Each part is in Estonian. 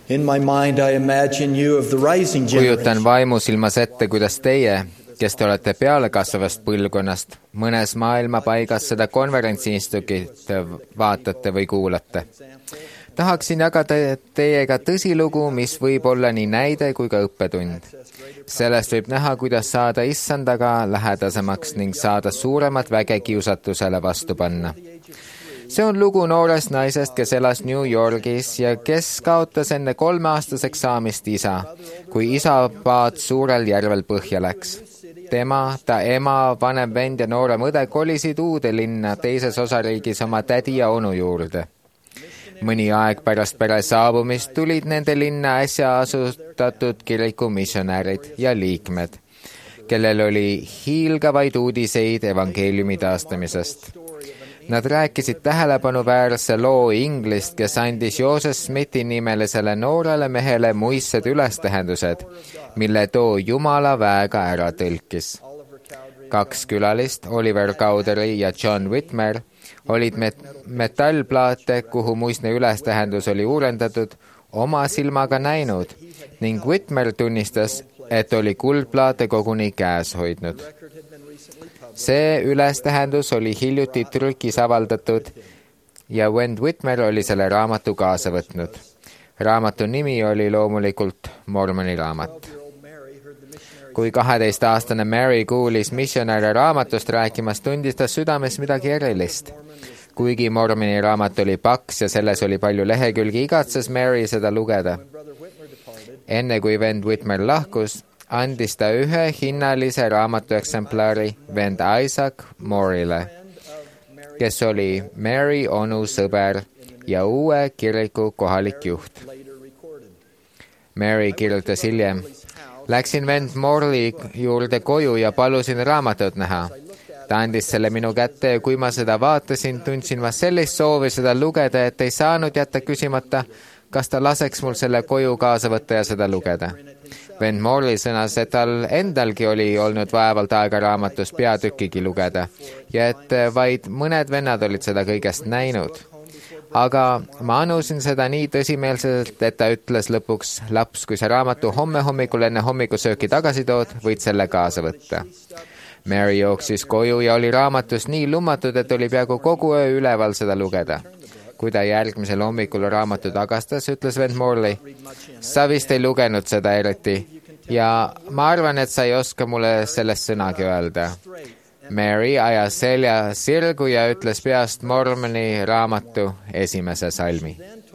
In my mind I imagine you of the rising kujutan generation. vaimusilmas ette, kuidas teie, kes te olete pealekasvavast põlvkonnast, mõnes maailmapaigas seda konverentsiinstituut vaatate või kuulate. Tahaksin jagada teiega tõsilugu, mis võib olla nii näide kui ka õppetund. Sellest võib näha, kuidas saada issandaga lähedasemaks ning saada suuremat väge kiusatusele vastu panna. See on lugu noorest naisest, kes elas New Yorgis ja kes kaotas enne 3-aastaseks saamist isa, kui isapaat suurel järvel põhja läks. Tema, ta ema, vanem vend ja noorem õde kolisid uude linna teises osariigis oma tädi ja onu juurde. Mõni aeg pärast pere saabumist tulid nende linna äsja asutatud kiriku missionärid ja liikmed, kellel oli hiilgavaid uudiseid evangeeliumi taastamisest. Nad rääkisid tähelepanuväärse loo inglist, kes andis Joseph Smithi nimelisele noorele mehele muistsed ülestähendused, mille too Jumala väega ära tõlkis. 2 külalist, Oliver Cowdery ja John Whitmer, olid metallplaate, kuhu muistne ülestähendus oli uurendatud, oma silmaga näinud ning Whitmer tunnistas, et oli kuldplaate koguni käes hoidnud. See ülestähendus oli hiljuti trükis avaldatud ja Wend Whitmer oli selle raamatu kaasa võtnud. Raamatu nimi oli loomulikult Mormoni raamat. Kui 12-aastane Mary kuulis missionäre raamatust rääkimas, tundis ta südames midagi erilist. Kuigi Mormoni raamat oli paks ja selles oli palju lehekülgi, igatses Mary seda lugeda. Enne kui vend Whitmer lahkus, andis ta ühe hinnalise raamatu eksemplari vend Isaac Moore'ile, kes oli Mary onu sõber ja uue kiriku kohalik juht. Mary kirjutas hiljem, läksin vend Moore'i juurde koju ja palusin raamatut näha. Ta andis selle minu kätte ja kui ma seda vaatasin, tundsin ma sellist soovi seda lugeda, et ei saanud jätta küsimata, kas ta laseks mul selle koju kaasa võtta ja seda lugeda. Vend Morley sõnas, et tal endalgi oli olnud vaevalt aega raamatust peatükkigi lugeda ja et vaid mõned vennad olid seda kõigest näinud. Aga ma anusin seda nii tõsimeelselt, et ta ütles lõpuks, laps, kui sa raamatu homme hommikul enne hommikusööki tagasi tood, võid selle kaasa võtta. Mary jooksis koju ja oli raamatus nii lummatud, et oli peaaegu kogu öö üleval seda lugeda. Kui ta järgmisel hommikul raamatu tagastas, ütles vend Morley, sa vist ei lugenud seda eriti ja ma arvan, et sa ei oska mulle sellest sõnagi öelda. Mary ajas selja sirgu ja ütles peast Mormoni raamatu esimese salmi.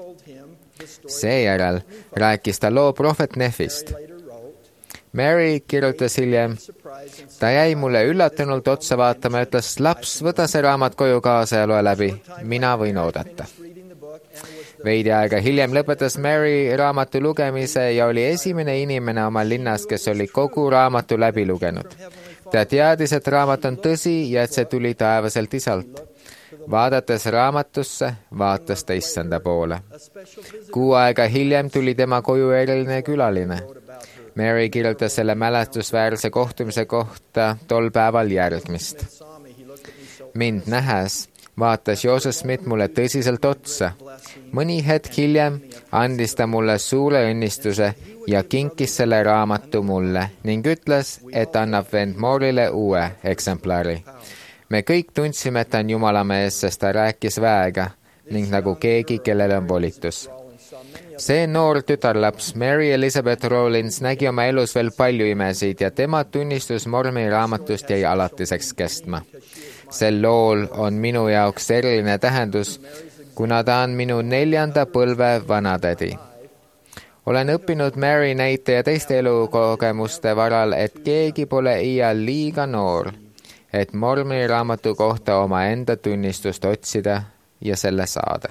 Seejärel rääkis ta loo prohvet Nefist. Mary kirjutas hiljem, ta jäi mulle üllatunult otsa vaatama ja ütles, laps, võta see raamat koju kaasa ja loe läbi, mina võin oodata. Veidi aega hiljem lõpetas Mary raamatu lugemise ja oli esimene inimene oma linnas, kes oli kogu raamatu läbi lugenud. Ta teadis, et raamat on tõsi ja et see tuli taevaselt isalt. Vaadates raamatusse, vaatas ta issanda poole. Kuu aega hiljem tuli tema koju eriline külaline. Mary kirjutas selle mälestusväärse kohtumise kohta tol päeval järgmist. Mind nähes vaatas Joseph Smith mulle tõsiselt otsa. Mõni hetk hiljem andis ta mulle suure õnnistuse ja kinkis selle raamatu mulle ning ütles, et annab vend Moore'ile uue eksemplari. Me kõik tundsime, et ta on Jumala mees, sest ta rääkis väega ning nagu keegi, kellel on volitus. See noor tütarlaps Mary Elizabeth Rollins nägi oma elus veel palju imesid ja tema tunnistus Mormoni raamatust jäi alatiseks kestma. Sel lool on minu jaoks eriline tähendus, kuna ta on minu 4. põlve vanatädi. Olen õppinud Mary näite ja teiste elukogemuste varal, et keegi pole iial liiga noor, et Mormoni raamatu kohta oma enda tunnistust otsida ja selle saada.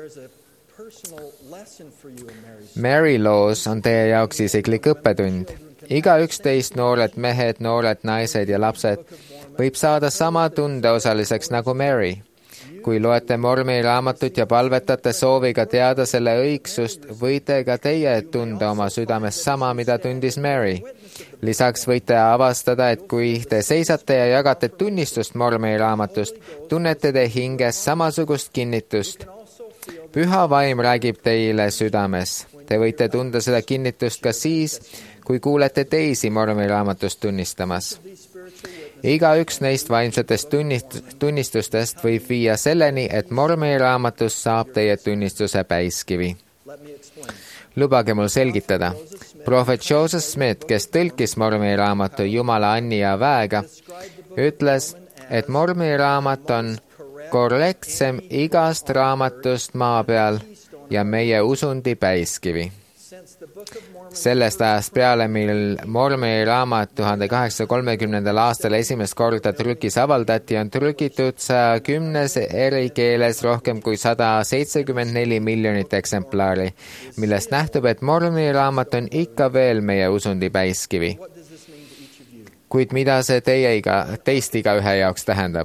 Mary loos on teie jaoks isiklik õppetund. Igaüks teist, noored mehed, noored naised ja lapsed, võib saada sama tunde osaliseks nagu Mary. Kui loete Mormoni raamatut ja palvetate sooviga teada selle õigsust, võite ka teie tunda oma südames sama, mida tundis Mary. Lisaks võite avastada, et kui te seisate ja jagate tunnistust Mormoni raamatust, tunnete te hinges samasugust kinnitust. Püha vaim räägib teile südames. Te võite tunda seda kinnitust ka siis, kui kuulete teisi mormiraamatust tunnistamas. Igaüks neist vaimsetest tunnistustest võib viia selleni, et mormiraamatust saab teie tunnistuse päiskivi. Lubage mul selgitada. Prohvet Joseph Smith, kes tõlkis mormiraamatu Jumala Anni ja Väega, ütles, et mormiraamat on korrektsem igast raamatust maa peal ja meie usundi päiskivi. Sellest ajast peale, mil mormiraamat 1830. aastal esimest korda trükis avaldati, on trükitud 110 eri keeles rohkem kui 174 miljonit eksemplari, millest nähtub, et mormiraamat on ikka veel meie usundi päiskivi. Kuid mida see teist igaühe jaoks tähendab?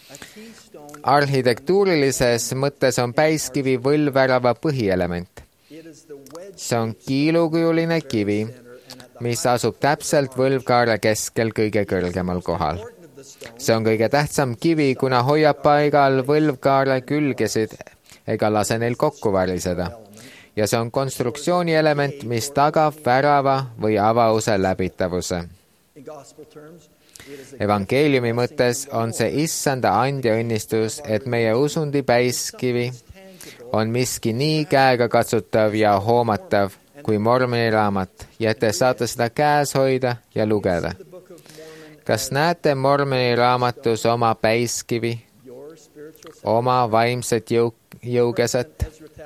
Arhitektuurilises mõttes on päiskivi võlvvärava põhielement. See on kiilukujuline kivi, mis asub täpselt võlvkaare keskel kõige kõrgemal kohal. See on kõige tähtsam kivi, kuna hoiab paigal võlvkaare külgesid ega lase neil kokku variseda. Ja see on konstruktsiooni element, mis tagab värava või avause läbitavuse. Evangeeliumi mõttes on see issanda andja õnnistus, et meie usundi päiskivi on miski nii käega katsutav ja hoomatav kui mormiraamat, ja et te saate seda käes hoida ja lugeda. Kas näete mormiraamatus oma päiskivi, oma vaimset jõugeset?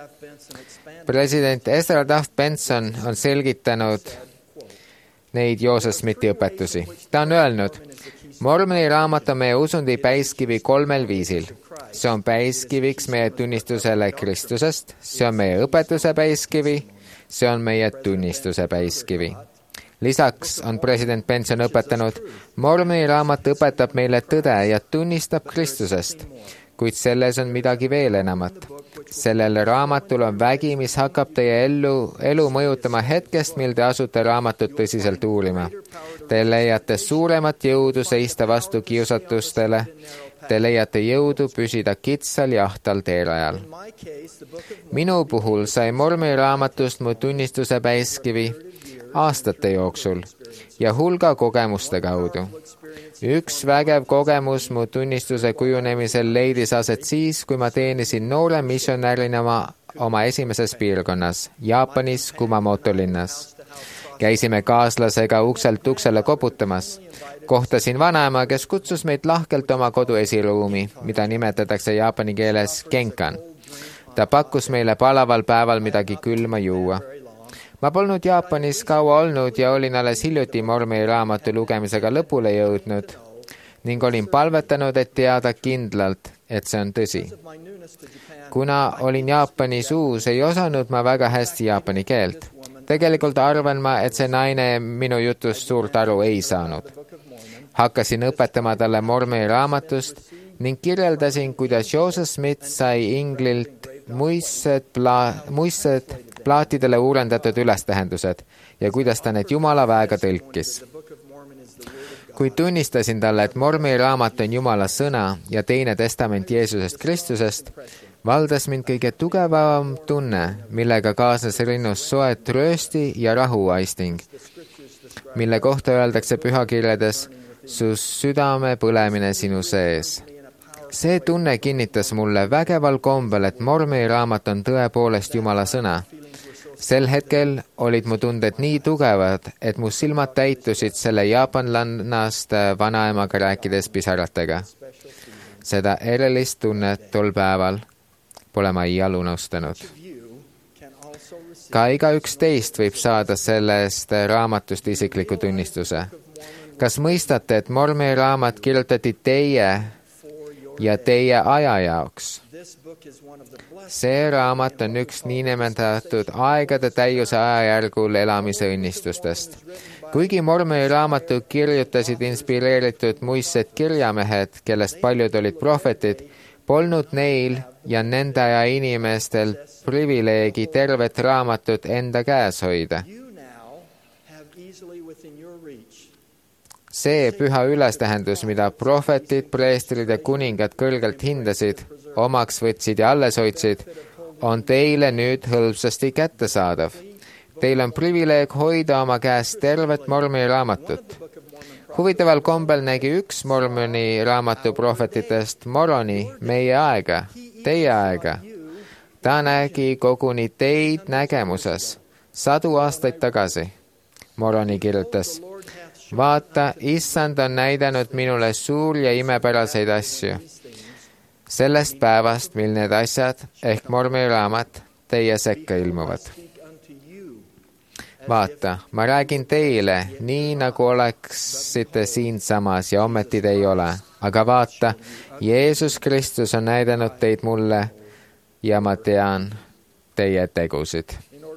President Ezra Taft Benson on selgitanud neid Joseph Smithi õpetusi. Ta on öelnud, mormiraamat on meie usundi päiskivi 3 viisil. See on päiskiviks meie tunnistusele Kristusest, see on meie õpetuse päiskivi, see on meie tunnistuse päiskivi. Lisaks on president Benson õpetanud, mormiraamat õpetab meile tõde ja tunnistab Kristusest, kuid selles on midagi veel enamat. Sellel raamatul on vägi, mis hakkab teie elu mõjutama hetkest, mil te asute raamatut tõsiselt uurima. Te leiate suuremat jõudu seista vastu kiusatustele. Te leiate jõudu püsida kitsal ja ahtal teerajal. Minu puhul sai mormiraamatust mu tunnistuse päiskivi aastate jooksul ja hulga kogemuste kaudu. Üks vägev kogemus mu tunnistuse kujunemisel leidis aset siis, kui ma teenisin noore missionärina oma esimeses piirkonnas, Jaapanis Kumamoto linnas. Käisime kaaslasega ukselt uksele koputamas. Kohtasin vanaema, kes kutsus meid lahkelt oma kodu esiruumi, mida nimetatakse jaapani keeles kenkan. Ta pakkus meile palaval päeval midagi külma juua. Ma polnud Jaapanis kaua olnud ja olin alles hiljuti mormiraamatu lugemisega lõpule jõudnud ning olin palvetanud, et teada kindlalt, et see on tõsi. Kuna olin Jaapanis uus, ei osanud ma väga hästi jaapani keelt. Tegelikult arvan ma, et see naine minu jutust suurt aru ei saanud. Hakkasin õpetama talle mormiraamatust ning kirjeldasin, kuidas Joseph Smith sai inglilt muistsed plaatidele uurendatud ülestähendused ja kuidas ta need Jumala väega tõlkis. Kui tunnistasin talle, et mormiraamat on Jumala sõna ja teine testament Jeesusest Kristusest, valdas mind kõige tugevam tunne, millega kaasnes rinnus soe tröösti ja rahuaisting, mille kohta öeldakse pühakirjades, su südame põlemine sinu sees. See tunne kinnitas mulle vägeval kombel, et mormiraamat on tõepoolest Jumala sõna. Sel hetkel olid mu tunded nii tugevad, et mu silmad täitusid selle jaapanlannast vanaemaga rääkides pisaratega. Seda erilist tunnet tol päeval pole ma iial unustanud. Ka igaüks teist võib saada sellest raamatust isikliku tunnistuse. Kas mõistate, et mormiraamat kirjutati teie ja teie aja jaoks? See raamat on üks niinimetatud aegade täiuse ajajärgul elamise õnnistustest. Kuigi mormiraamatu kirjutasid inspireeritud muistsed kirjamehed, kellest paljud olid prohvetid, polnud neil ja nende aja inimestel privileegi tervet raamatut enda käes hoida. See püha ülestähendus, mida prohvetid, preestrid ja kuningad kõrgelt hindasid, omaks võtsid ja alles hoidsid, on teile nüüd hõlpsasti kättesaadav. Teil on privileeg hoida oma käes tervet Mormoni raamatut. Huvitaval kombel nägi üks Mormoni raamatu prohvetitest Moroni meie aega, teie aega. Ta nägi koguni teid nägemuses 100 aastaid tagasi. Moroni kirjutas, vaata, issand on näidanud minule suuri ja imepäraseid asju. Sellest päevast, mil need asjad ehk Mormoni raamat teie sekka ilmuvad. Vaata, ma räägin teile, nii nagu oleksite siinsamas ja ometi te ei ole. Aga vaata, Jeesus Kristus on näidanud teid mulle ja ma tean teie tegusid.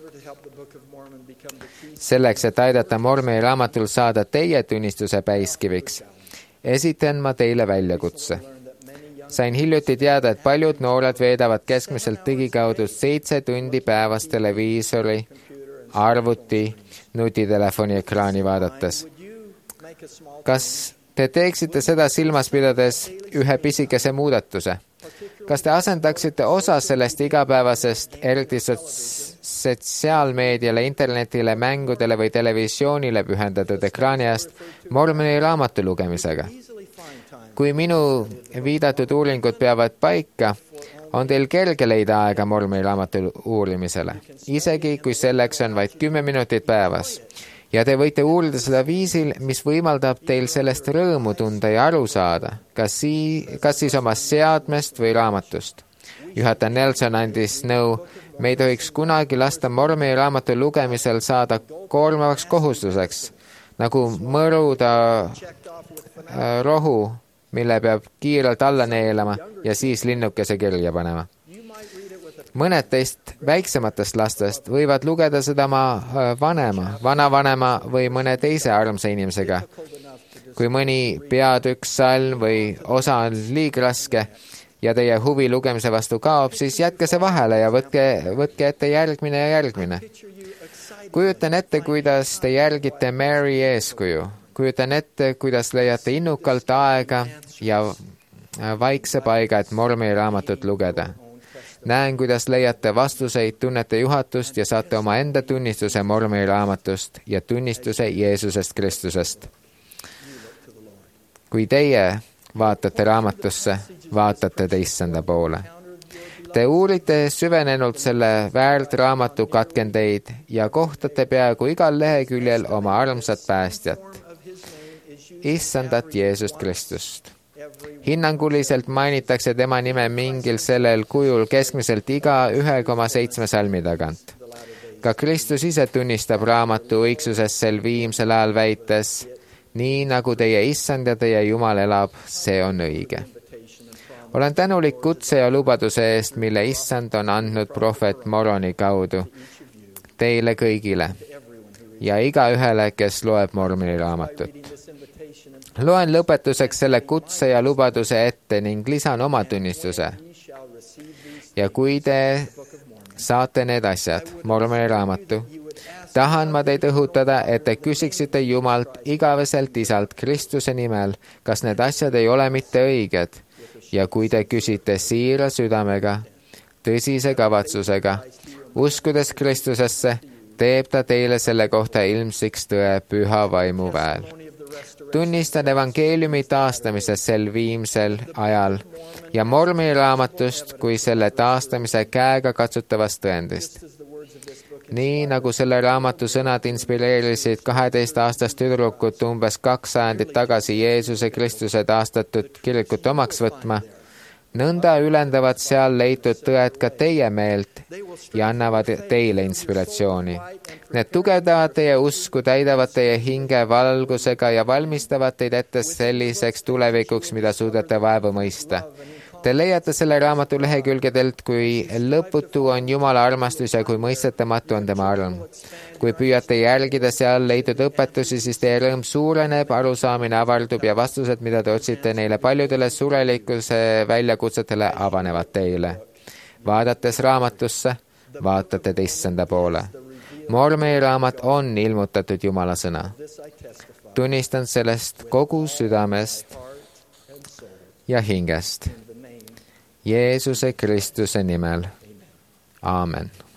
Selleks, et aidata Mormoni raamatul saada teie tunnistuse päiskiviks, esitan ma teile väljakutse. Sain hiljuti teada, et paljud noored veedavad keskmiselt ligikaudu 7 tundi päevas televiisori, arvuti, nutitelefoni ekraani vaadates. Kas te teeksite seda silmas pidades ühe pisikese muudatuse? Kas te asendaksite osa sellest igapäevasest, eriti sotsiaalmeediale, internetile, mängudele või televisioonile pühendatud ekraani eest Mormoni raamatu lugemisega? Kui minu viidatud uuringud peavad paika, on teil kerge leida aega Mormoni raamatu uurimisele, isegi kui selleks on vaid 10 minutit päevas. Ja te võite uurida seda viisil, mis võimaldab teil sellest rõõmu tunda ja aru saada, kas siis oma seadmest või raamatust. Juhataja Nelson andis nõu, me ei tohiks kunagi lasta Mormoni raamatu lugemisel saada koormavaks kohustuseks, nagu mõruda rohu, mille peab kiirelt alla neelama ja siis linnukese kirja panema. Mõned teist väiksematest lastest võivad lugeda seda oma vanema, vanavanema või mõne teise armsa inimesega. Kui mõni peatükk, salm või osa on liigraske ja teie huvi lugemise vastu kaob, siis jätke see vahele ja võtke ette järgmine ja järgmine. Kujutan ette, kuidas te järgite Mary eeskuju. Kujutan ette, kuidas leiate innukalt aega ja vaikse paiga, et Mormoni raamatut lugeda. Näen, kuidas leiate vastuseid, tunnete juhatust ja saate oma enda tunnistuse Mormoni raamatust ja tunnistuse Jeesusest Kristusest. Kui teie vaatate raamatusse, vaatate te issanda poole. Te uurite süvenenult selle väärt raamatu katkendeid ja kohtate peaaegu igal leheküljel oma armsat päästjat, issandat Jeesust Kristust. Hinnanguliselt mainitakse tema nime mingil sellel kujul keskmiselt iga 1,7 salmi tagant. Ka Kristus ise tunnistab raamatu õigsusest sel viimsel ajal väites, nii nagu teie issand ja teie Jumal elab, see on õige. Olen tänulik kutse ja lubaduse eest, mille issand on andnud prohvet Moroni kaudu teile kõigile ja igaühele, kes loeb Mormoni raamatut. Loen lõpetuseks selle kutse ja lubaduse ette ning lisan oma tunnistuse. Ja kui te saate need asjad, Mormoni raamatu, tahan ma teid õhutada, et te küsiksite Jumalt igaveselt isalt Kristuse nimel, kas need asjad ei ole mitte õiged. Ja kui te küsite siira südamega, tõsise kavatsusega, uskudes Kristusesse, teeb ta teile selle kohta ilmsiks tõe püha vaimu väel. Tunnistan evangeeliumi taastamisest sel viimsel ajal ja Mormoni raamatust kui selle taastamise käega katsutavast tõendist. Nii nagu selle raamatu sõnad inspireerisid 12-aastast tüdrukut umbes 2 sajandit tagasi Jeesuse Kristuse taastatud kirikut omaks võtma, nõnda ülendavad seal leitud tõed ka teie meelt ja annavad teile inspiratsiooni. Need tugevdavad teie usku, täidavad teie hinge valgusega ja valmistavad teid ette selliseks tulevikuks, mida suudate vaevu mõista. Te leiate selle raamatu lehekülgedelt, kui lõputu on Jumala armastus ja kui mõistetamatu on tema arm. Kui püüate jälgida seal leitud õpetusi, siis teie rõõm suureneb, arusaamine avardub ja vastused, mida te otsite neile paljudele surelikkuse väljakutsetele, avanevad teile. Vaadates raamatusse, vaatate te issanda poole. Mormoni raamat on ilmutatud Jumala sõna. Tunnistan sellest kogu südamest ja hingest. Jeesuse Kristuse nimel. aamen.